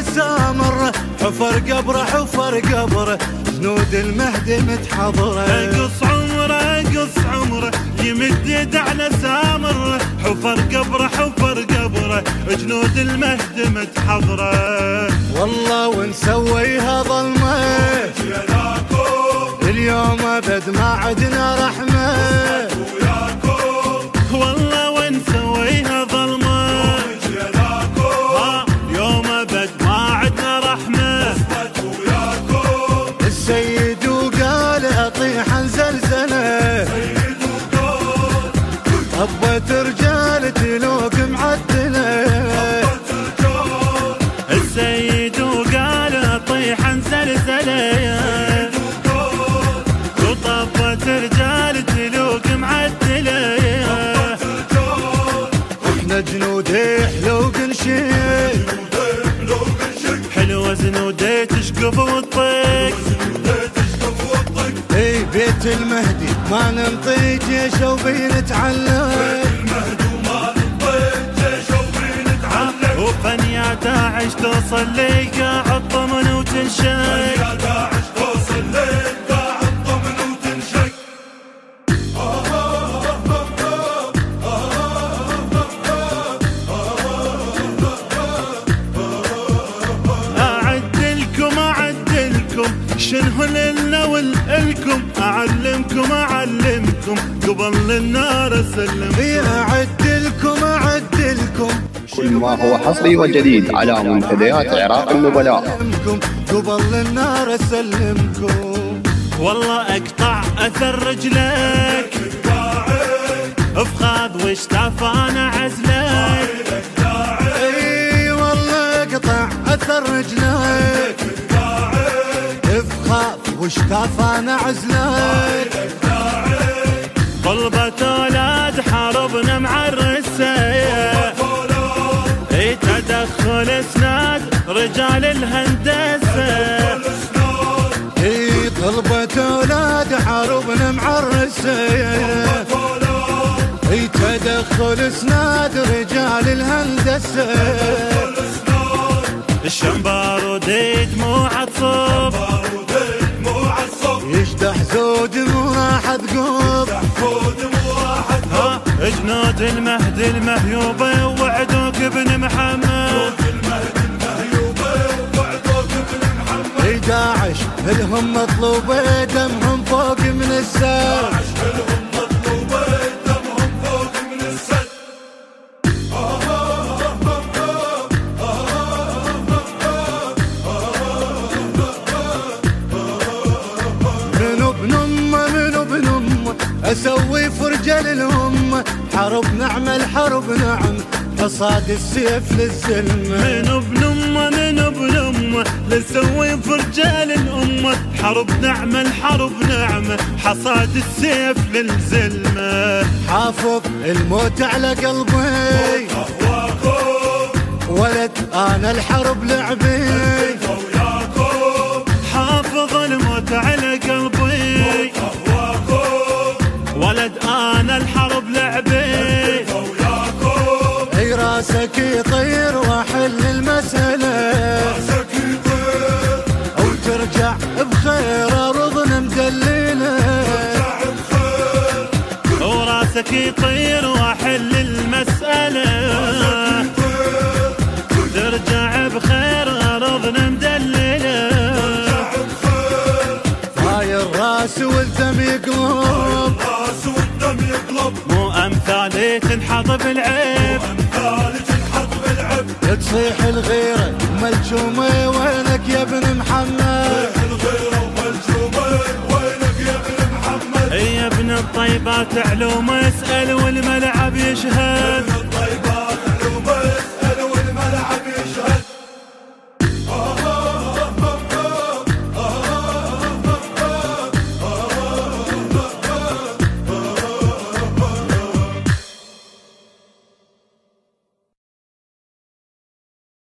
سامر، حفر قبره حفر قبره، جنود المهدي متحضره. اقص عمره اقص عمره، يمد يد على سامر، حفر قبره حفر قبره، جنود المهدي متحضره. والله ونسويها ظلمه اليوم ابد ما عدنا رحمه. والله ونسويها ظلمه يوم ابد ما عدنا رحمه. السيد وقال اطيح زلزله، طبت رجال تلوق معدله. السيد وقال اطيح زلزله، وطبت رجال تلوق معدله. احنا جنودي حلوق نشيل، حلوة زنودي تشقف وتطق. اي بيت المهدي ما ننطي جيش وبنتعلم، وفن يا داعش توصل لي قاعد طمن وتنشق. شنو لنا ولكم، اعلمكم اعلمكم قبل النار اسلمكم. اعدلكم اعدلكم كل ما هو حصري وجديد على منتديات عراق النبلاء. قبل النار اسلمكم. والله اقطع اثر رجلك افخاذ واشتاف انا عزلك. اي والله اقطع اثر رجلك افخاذ واشتاف انا عزلك. طلبة اولاد حاربنا مع الرساية، اي تدخل اسناد رجال الهندسة. اي طلبة اولاد حاربنا مع الرساية، اي تدخل اسناد رجال الهندسة. الشمبار ودي دموع تصب، يشدح زود وراح تقوب. جنود المهدي المهيوبة وعدوك ابن محمد. اي داعش الهم مطلوبة دمهم فوق من السد. اسوي فرجة للأمة، حرب نعمل حرب نعم، حصاد السيف للزلمة. من ابن امه من ابن امه، نسوي فرجة للأمة، حرب نعمل حرب نعمة، حصاد السيف للزلمة. حافظ الموت على قلبي ولد انا الحرب لعبي، حافظ الموت على قلبي ولد انا الحرب لعبي. اي راسك يطير واحل المسألة، وترجع بخير ارضنا مدللة. وراسك يطير واحل المسألة، ترجع بخير ارضنا مدللة. هاي الراس والدم يقلب، مو امثالي تنحط بالعيب، تصيح الغيرة ملجومة وينك يا ابن محمد. يا ابن الطيبات علوم اسأل والملعب يشهد.